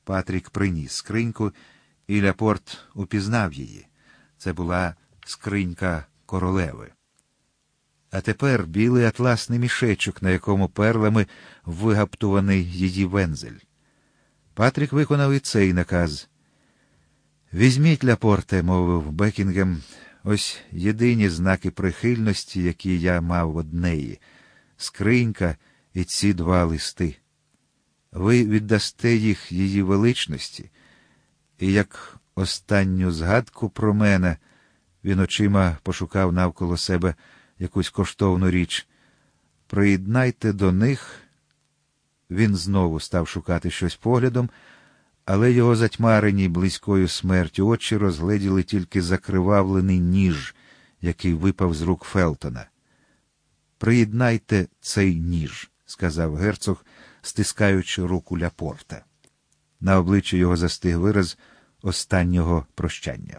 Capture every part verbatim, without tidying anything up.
Патрік приніс скриньку, і Ляпорт упізнав її. Це була скринька королеви. А тепер білий атласний мішечок, на якому перлами вигаптуваний її вензель. Патрік виконав і цей наказ. «Візьміть, Ляпорте», – мовив Бекінгем, – «ось єдині знаки прихильності, які я мав од неї. Скринька і ці два листи. Ви віддасте їх її величності, і як останню згадку про мене», – він очима пошукав навколо себе якусь коштовну річ, «приєднайте до них». Він знову став шукати щось поглядом, але його затьмарені близькою смертю очі розгледіли тільки закривавлений ніж, який випав з рук Фелтона. «Приєднайте цей ніж», – сказав герцог, стискаючи руку Ляпорта. На обличчі його застиг вираз останнього прощання.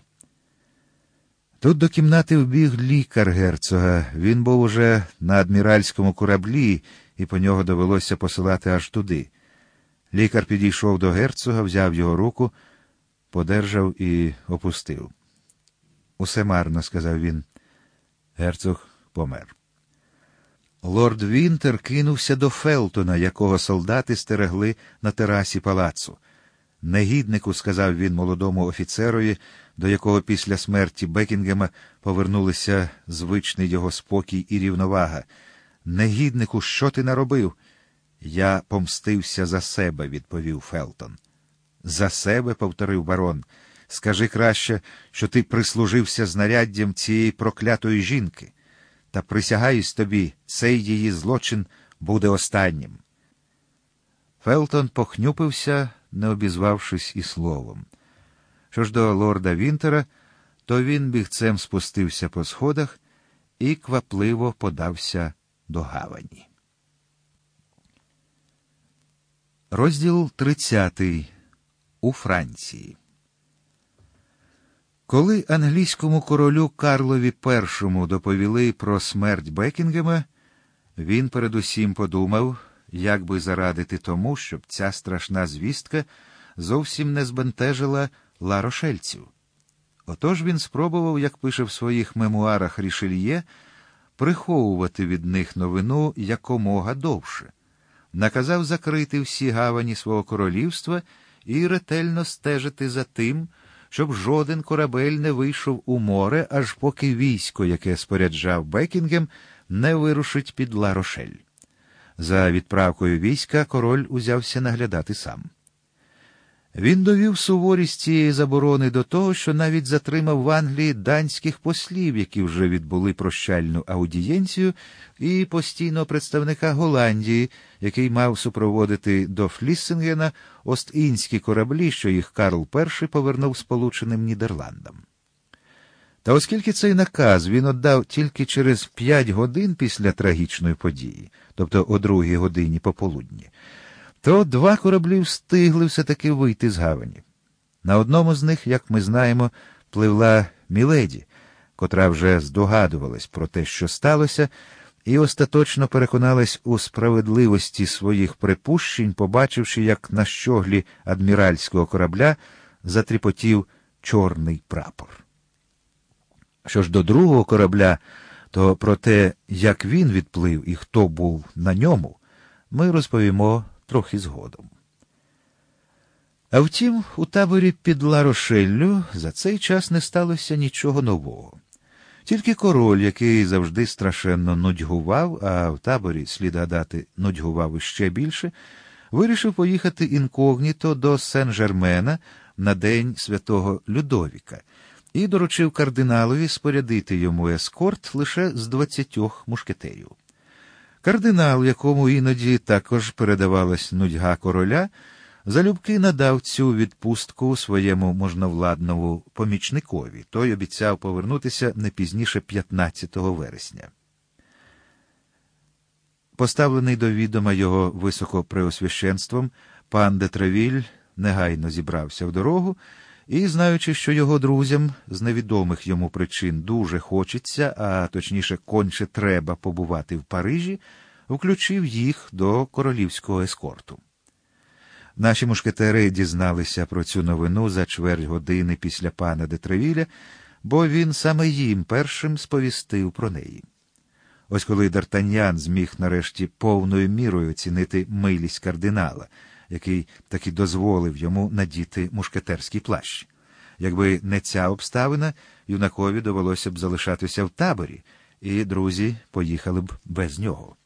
Тут до кімнати вбіг лікар герцога. Він був уже на адміральському кораблі, і по нього довелося посилати аж туди. Лікар підійшов до герцога, взяв його руку, подержав і опустив. «Усе марно», – сказав він. Герцог помер. Лорд Вінтер кинувся до Фелтона, якого солдати стерегли на терасі палацу. «Негіднику», – сказав він молодому офіцерові, до якого після смерті Бекінгема повернулися звичний його спокій і рівновага. «Негіднику, що ти наробив?» «Я помстився за себе», – відповів Фелтон. «За себе?» – повторив барон. «Скажи краще, що ти прислужився знаряддям цієї проклятої жінки. Та присягаюсь тобі, цей її злочин буде останнім». Фелтон похнюпився, не обізвавшись і словом. Що ж до лорда Вінтера, то він бігцем спустився по сходах і квапливо подався до гавані. Розділ тридцятий. У Франції. Коли англійському королю Карлові І доповіли про смерть Бекінгема, він передусім подумав, як би зарадити тому, щоб ця страшна звістка зовсім не збентежила ларошельців. Отож він спробував, як пише в своїх мемуарах Рішельє, приховувати від них новину якомога довше. Наказав закрити всі гавані свого королівства і ретельно стежити за тим, щоб жоден корабель не вийшов у море, аж поки військо, яке споряджав Бекінгем, не вирушить під Ла-Рошель. За відправкою війська король узявся наглядати сам. Він довів суворість цієї заборони до того, що навіть затримав в Англії данських послів, які вже відбули прощальну аудієнцію, і постійного представника Голландії, який мав супроводити до Фліссингена Ост-Індські кораблі, що їх Карл І повернув Сполученим Нідерландам. Та оскільки цей наказ він віддав тільки через п'ять годин після трагічної події, тобто о другій годині пополудні, то два кораблі встигли все-таки вийти з гавані. На одному з них, як ми знаємо, пливла Міледі, котра вже здогадувалась про те, що сталося, і остаточно переконалась у справедливості своїх припущень, побачивши, як на щоглі адміральського корабля затріпотів чорний прапор. Що ж до другого корабля, то про те, як він відплив і хто був на ньому, ми розповімо трохи згодом. А втім, у таборі під Ла-Рошеллю за цей час не сталося нічого нового. Тільки король, який завжди страшенно нудьгував, а в таборі, слід гадати, нудьгував іще більше, вирішив поїхати інкогніто до Сен-Жермена на день святого Людовіка і доручив кардиналові спорядити йому ескорт лише з двадцятьох мушкетерів. Кардинал, якому іноді також передавалась нудьга короля, залюбки надав цю відпустку своєму можновладному помічникові. Той обіцяв повернутися не пізніше п'ятнадцятого вересня. Поставлений до відома його високопреосвященством, пан де Тревіль негайно зібрався в дорогу і, знаючи, що його друзям з невідомих йому причин дуже хочеться, а точніше конче треба побувати в Парижі, включив їх до королівського ескорту. Наші мушкетери дізналися про цю новину за чверть години після пана де Тревіля, бо він саме їм першим сповістив про неї. Ось коли Д'Артаньян зміг нарешті повною мірою оцінити милість кардинала, який таки дозволив йому надіти мушкетерський плащ. Якби не ця обставина, юнакові довелося б залишатися в таборі, і друзі поїхали б без нього.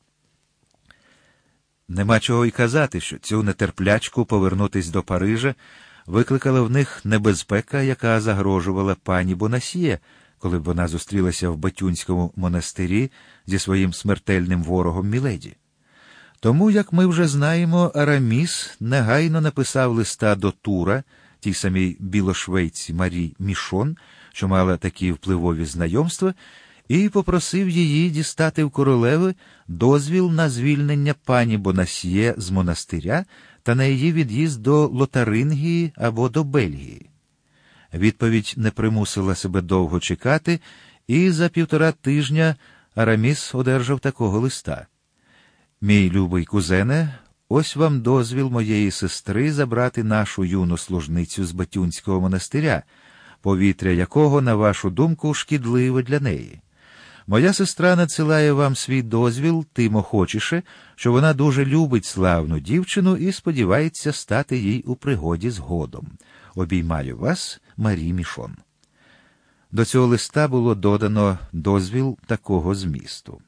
Нема чого й казати, що цю нетерплячку повернутись до Парижа викликала в них небезпека, яка загрожувала пані Бонасьє, коли б вона зустрілася в Бетюнському монастирі зі своїм смертельним ворогом Міледі. Тому, як ми вже знаємо, Араміс негайно написав листа до Тура, тій самій білошвейці Марі Мішон, що мала такі впливові знайомства, і попросив її дістати в королеви дозвіл на звільнення пані Бонасьє з монастиря та на її від'їзд до Лотарингії або до Бельгії. Відповідь не примусила себе довго чекати, і за півтора тижня Араміс одержав такого листа. «Мій любий кузене, ось вам дозвіл моєї сестри забрати нашу юну служницю з Бетюнського монастиря, повітря якого, на вашу думку, шкідливе для неї. Моя сестра надсилає вам свій дозвіл тим охочіше, що вона дуже любить славну дівчину і сподівається стати їй у пригоді згодом. Обіймаю вас, Марі Мішон». До цього листа було додано дозвіл такого змісту.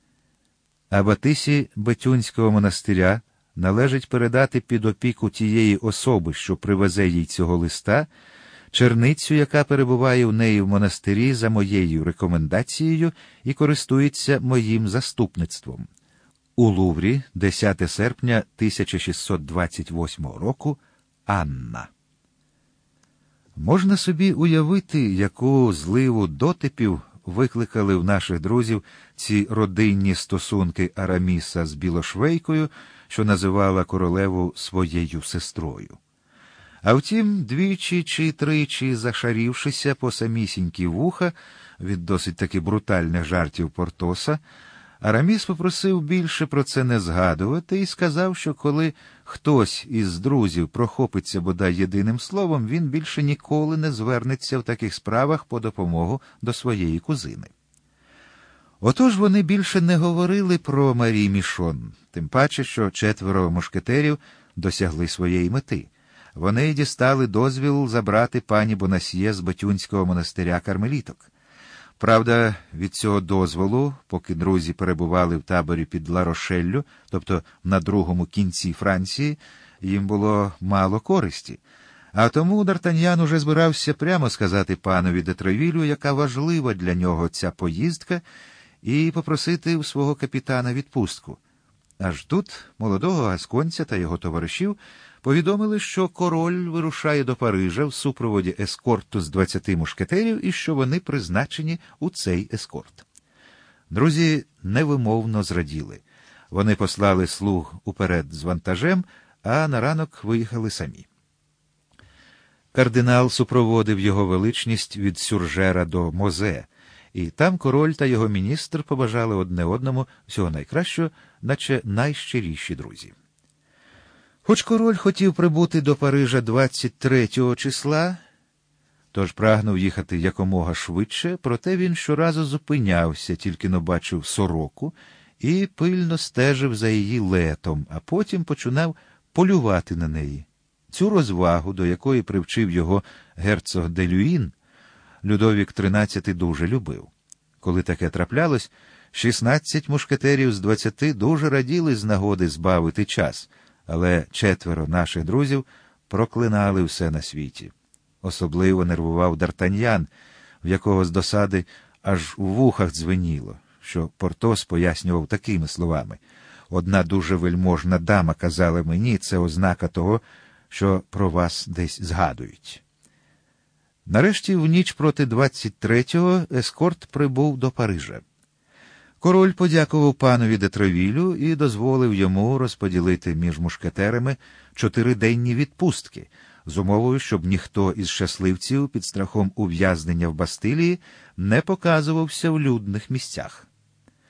Абатисі Бетюнського монастиря належить передати під опіку тієї особи, що привезе їй цього листа, черницю, яка перебуває у неї в монастирі за моєю рекомендацією і користується моїм заступництвом. У Луврі, десяте серпня тисяча шістсот двадцять восьмого року, Анна. Можна собі уявити, яку зливу дотипів викликали в наших друзів ці родинні стосунки Араміса з білошвейкою, що називала королеву своєю сестрою. А втім, двічі чи тричі зашарівшися по самісінькі вуха від досить таки брутальних жартів Портоса, Араміс попросив більше про це не згадувати і сказав, що коли хтось із друзів прохопиться бодай єдиним словом, він більше ніколи не звернеться в таких справах по допомогу до своєї кузини. Отож вони більше не говорили про Марі Мішон, тим паче, що четверо мушкетерів досягли своєї мети. Вони дістали дозвіл забрати пані Бонасьє з Бетюнського монастиря кармеліток. Правда, від цього дозволу, поки друзі перебували в таборі під Ла-Рошеллю, тобто на другому кінці Франції, їм було мало користі. А тому Д'Артаньян уже збирався прямо сказати панові де Тревілю, яка важлива для нього ця поїздка, і попросити у свого капітана відпустку. Аж тут молодого гасконця та його товаришів повідомили, що король вирушає до Парижа в супроводі ескорту з двадцяти мушкетерів і що вони призначені у цей ескорт. Друзі невимовно зраділи. Вони послали слуг уперед з вантажем, а на ранок виїхали самі. Кардинал супроводив його величність від Сюржера до Мозе, і там король та його міністр побажали одне одному всього найкращого, наче найщиріші друзі. Хоч король хотів прибути до Парижа двадцять третього числа, тож прагнув їхати якомога швидше, проте він щоразу зупинявся, тільки но бачив сороку, і пильно стежив за її летом, а потім починав полювати на неї. Цю розвагу, до якої привчив його герцог де Люїн, Людовік тринадцятий дуже любив. Коли таке траплялось, шістнадцять мушкетерів з двадцяти дуже раділи з нагоди збавити час, але четверо наших друзів проклинали все на світі. Особливо нервував Д'Артаньян, в якого з досади аж у вухах дзвеніло, що Портос пояснював такими словами: «Одна дуже вельможна дама казала мені, це ознака того, що про вас десь згадують». Нарешті, в ніч проти двадцять третього ескорт прибув до Парижа. Король подякував панові де Тревілю і дозволив йому розподілити між мушкетерами чотириденні відпустки, з умовою, щоб ніхто із щасливців під страхом ув'язнення в Бастилії не показувався в людних місцях.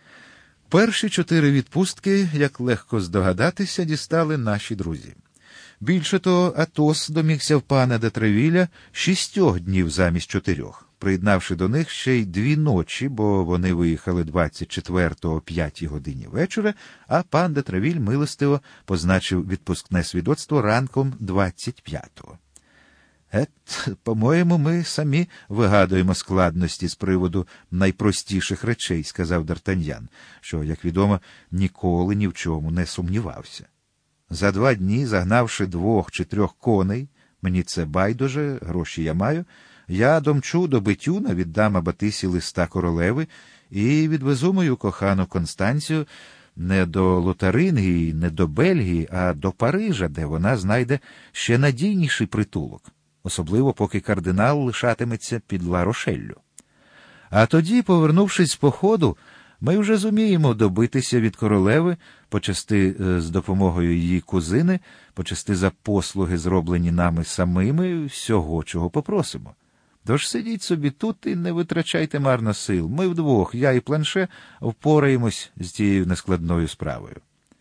Перші чотири відпустки, як легко здогадатися, дістали наші друзі. Більше того, Атос домігся в пана де Тревіля шістьох днів замість чотирьох, приєднавши до них ще й дві ночі, бо вони виїхали двадцять четвертого о п'ятій годині вечора, а пан де Тревіль милостиво позначив відпускне свідоцтво ранком двадцять п'ятого. Ет, по-моєму, ми самі вигадуємо складності з приводу найпростіших речей, сказав Д'Артаньян, що, як відомо, ніколи ні в чому не сумнівався. За два дні, загнавши двох чи трьох коней, мені це байдуже, гроші я маю, я домчу до Бетюна, віддам Абатисі листа королеви і відвезу мою кохану Констанцію не до Лотарингії, не до Бельгії, а до Парижа, де вона знайде ще надійніший притулок, особливо поки кардинал лишатиметься під Ла-Рошеллю. А тоді, повернувшись з походу, ми вже зуміємо добитися від королеви, почасти з допомогою її кузини, почасти за послуги, зроблені нами самими, всього, чого попросимо. Тож сидіть собі тут і не витрачайте марно сил. Ми вдвох, я і Планше, впораємось з цією нескладною справою.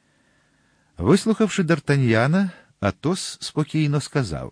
Вислухавши Д'Артаньяна, Атос спокійно сказав: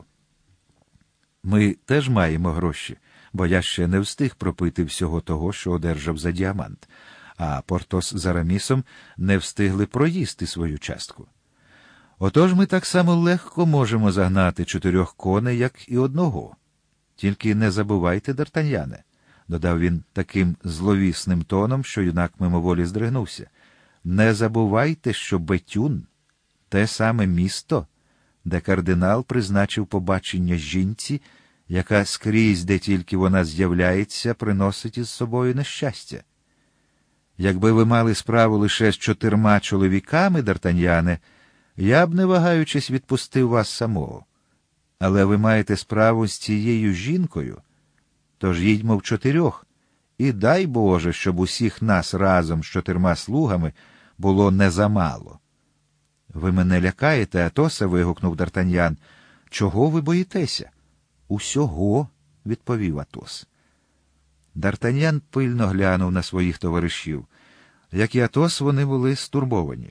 «Ми теж маємо гроші, бо я ще не встиг пропити всього того, що одержав за діамант, а Портос з Арамісом не встигли проїсти свою частку. Отож ми так само легко можемо загнати чотирьох коней, як і одного. Тільки не забувайте, Д'Артаньяне», – додав він таким зловісним тоном, що юнак мимоволі здригнувся, «не забувайте, що Бетюн – те саме місто, де кардинал призначив побачення жінці, яка скрізь, де тільки вона з'являється, приносить із собою нещастя. Якби ви мали справу лише з чотирма чоловіками, Д'Артаньяне, я б, не вагаючись, відпустив вас самого. Але ви маєте справу з цією жінкою, тож їдьмо в чотирьох, і дай Боже, щоб усіх нас разом з чотирма слугами було не замало». «Ви мене лякаєте, Атосе?» – вигукнув Д'Артаньян. «Чого ви боїтеся?» «Усього», – відповів Атос. Д'Артаньян пильно глянув на своїх товаришів. Як і Атос, вони були стурбовані.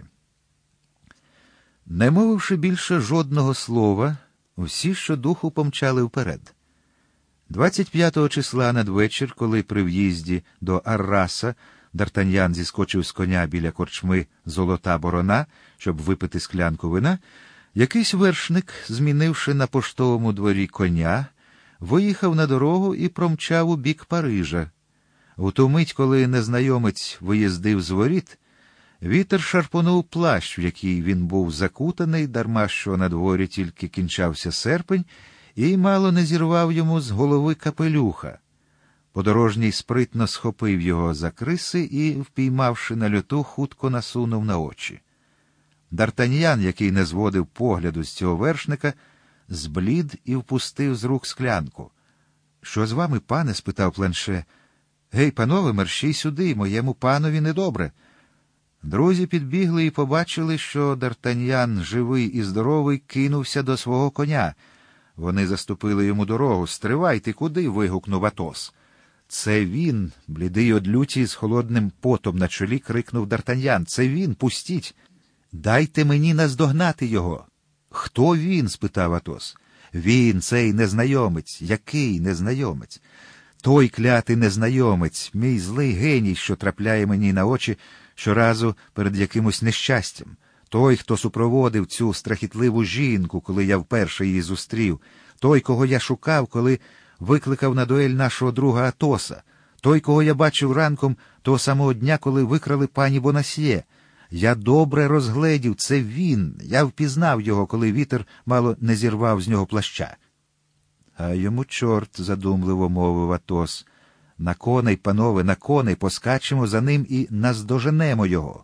Не мовивши більше жодного слова, всі щодуху помчали вперед. двадцять п'ятого числа надвечір, коли при в'їзді до Арраса Д'Артаньян зіскочив з коня біля корчми «Золота борона», щоб випити склянку вина, якийсь вершник, змінивши на поштовому дворі коня, виїхав на дорогу і промчав у бік Парижа. У ту мить, коли незнайомець виїздив з воріт, вітер шарпонув плащ, в який він був закутаний, дарма що на дворі тільки кінчався серпень, і мало не зірвав йому з голови капелюха. Подорожній спритно схопив його за криси і, впіймавши на льоту, хутко насунув на очі. Д'Артаньян, який не зводив погляду з цього вершника, зблід і впустив з рук склянку. «Що з вами, пане?» – спитав Планше. «Гей, панове, мерщій сюди, моєму панові недобре». Друзі підбігли і побачили, що Д'Артаньян, живий і здоровий, кинувся до свого коня. Вони заступили йому дорогу. «Стривайте, куди?» – вигукнув Атос. «Це він!» – блідий од люті з холодним потом на чолі крикнув Д'Артаньян. «Це він! Пустіть! Дайте мені наздогнати його!» «Хто він?» – спитав Атос. «Він, цей незнайомець». «Який незнайомець?» «Той клятий незнайомець, мій злий геній, що трапляє мені на очі щоразу перед якимось нещастям. Той, хто супроводив цю страхітливу жінку, коли я вперше її зустрів. Той, кого я шукав, коли викликав на дуель нашого друга Атоса. Той, кого я бачив ранком того самого дня, коли викрали пані Бонасьє. Я добре розгледів, це він. Я впізнав його, коли вітер мало не зірвав з нього плаща». «А йому чорт», – задумливо мовив Атос. «На коней, панове, на коней, поскачемо за ним і наздоженемо його».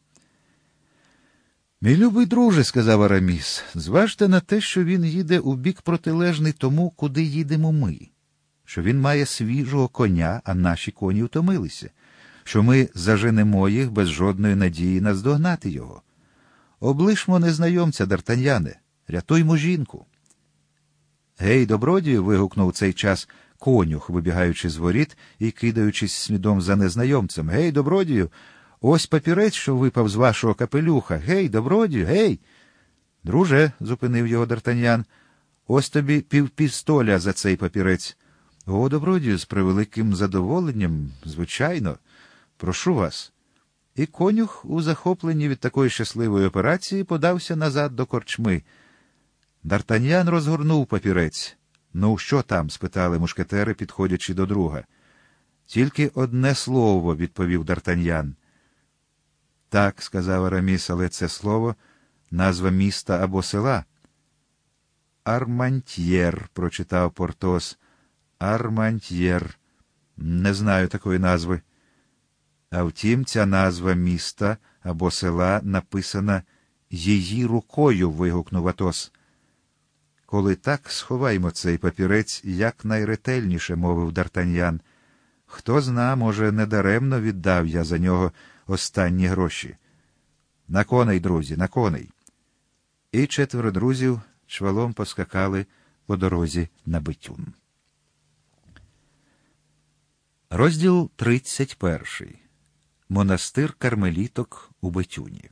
«Мій любий друже», – сказав Араміс, – «зважте на те, що він їде у бік протилежний тому, куди їдемо ми. Що він має свіжого коня, а наші коні втомилися. Що ми заженемо їх без жодної надії наздогнати його. Облишмо незнайомця, Д'Артаньяне, рятуймо жінку». «Гей, добродію!» – вигукнув у цей час конюх, вибігаючи з воріт і кидаючись слідом за незнайомцем. «Гей, добродію! Ось папірець, що випав з вашого капелюха! Гей, добродію! Гей!» Друже, зупинив його Д'Артаньян, ось тобі півпістоля за цей папірець. О, добродію, з превеликим задоволенням, звичайно. Прошу вас. І конюх, у захопленні від такої щасливої операції, подався назад до корчми. Д'Артаньян розгорнув папірець. «Ну, що там?» – спитали мушкетери, підходячи до друга. «Тільки одне слово», – відповів Д'Артаньян. «Так», – сказав Араміс, – «але це слово – назва міста або села». «Армантьєр», – прочитав Портос. «Армантьєр. Не знаю такої назви». А втім, ця назва міста або села написана «її рукою», – вигукнув Атос. «Коли так, сховаймо цей папірець якнайретельніше», – мовив Д'Артаньян. «Хто зна, може, недаремно віддав я за нього останні гроші. На коней, друзі, на коней». І четверо друзів чвалом поскакали по дорозі на Бетюн. Розділ тридцять перший. Монастир кармеліток у Бетюні.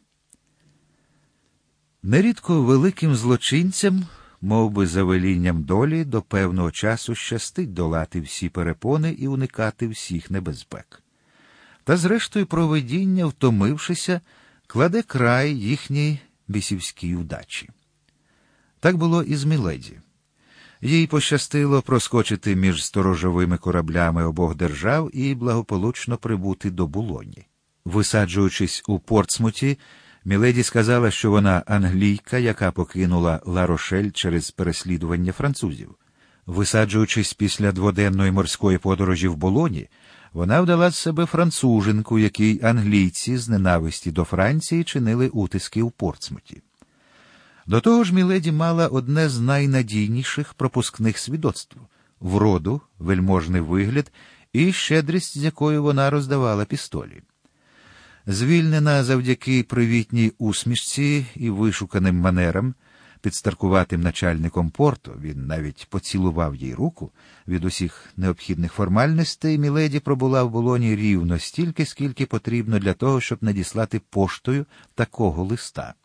Нерідко великим злочинцям, мов би за велінням долі, до певного часу щастить долати всі перепони і уникати всіх небезпек. Та зрештою провидіння, втомившися, кладе край їхній бісівській удачі. Так було і з Міледі. Їй пощастило проскочити між сторожовими кораблями обох держав і благополучно прибути до Булоні. Висаджуючись у Портсмуті, Міледі сказала, що вона англійка, яка покинула Ла-Рошель через переслідування французів. Висаджуючись після дводенної морської подорожі в Булоні, вона вдала з себе француженку, якій англійці з ненависті до Франції чинили утиски у Портсмуті. До того ж, Міледі мала одне з найнадійніших пропускних свідоцтв – вроду, вельможний вигляд і щедрість, з якою вона роздавала пістолі. Звільнена завдяки привітній усмішці і вишуканим манерам, підстаркуватим начальником порту, він навіть поцілував їй руку, від усіх необхідних формальностей Міледі пробула в Булоні рівно стільки, скільки потрібно для того, щоб надіслати поштою такого листа.